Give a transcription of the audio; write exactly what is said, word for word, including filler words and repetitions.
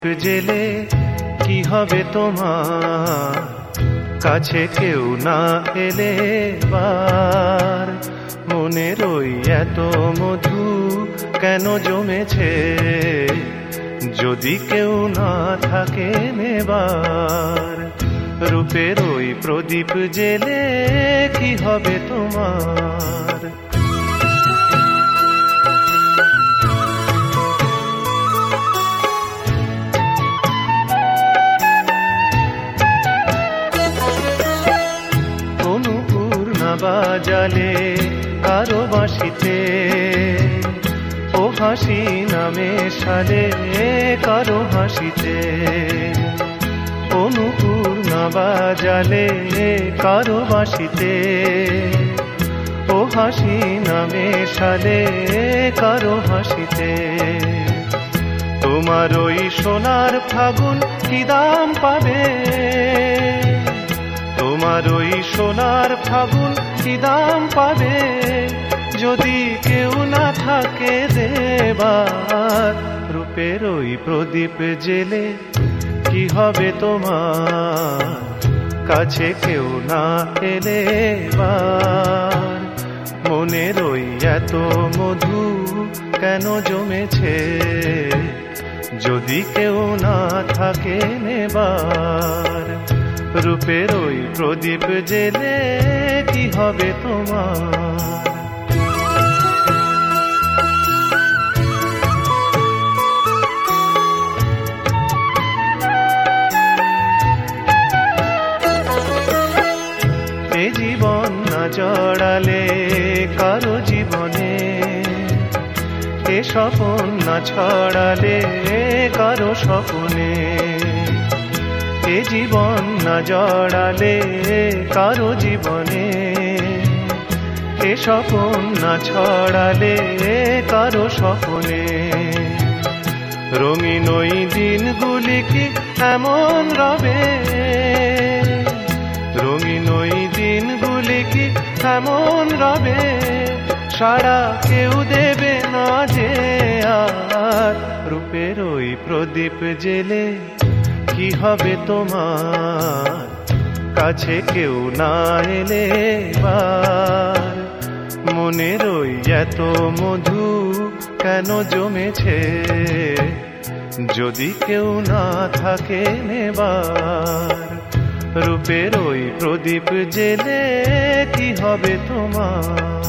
জেলে কি হবে তোমার কাছে কেউ না এলে বার মনের ওই এত মধু কেন জমেছে যদি কেউ না থাকে নেবার রূপের ওই প্রদীপ জেলে কি হবে তোমার বাজালে কারো বাঁশিতে ও হাসি নামে সালে কারো হাসিতে অনুপুর না বাজালে কারো বাঁশিতে ও হাসি নামে সালে কারো হাসিতে তোমার ওই সোনার ফাগুন কি দাম পাবে তোমার ওই সোনার ফাগুন কি দাম পাবে যদি কেউ না থাকে দেবার রূপের ওই প্রদীপ জেলে কি হবে তোমার কাছে কেউ না এলে বার মনের ওই এত মধু কেন জমেছে যদি কেউ না থাকে নেবার রূপের ওই প্রদীপ জেলে কি হবে তোমার এ জীবন না জড়ালে কারো জীবনে এ স্বপন না ছড়ালে কারো স্বপনে এ জীবন না জড়ালে কারো জীবনে এ স্বপন না ছড়ালে কারো স্বপনে রঙিন ওই দিনগুলি কি এমন রবে রঙিন ওই দিনগুলি কি এমন রবে সারা কেউ দেবে না যে আর রূপের ওই প্রদীপ জেলে কি হবে তোমার কাছে কেউ না এলে বার মনের ওই এত মধু কেন জমেছে যদি কেউ না থাকে নেবার রূপের ওই প্রদীপ জেলে কি হবে তোমার।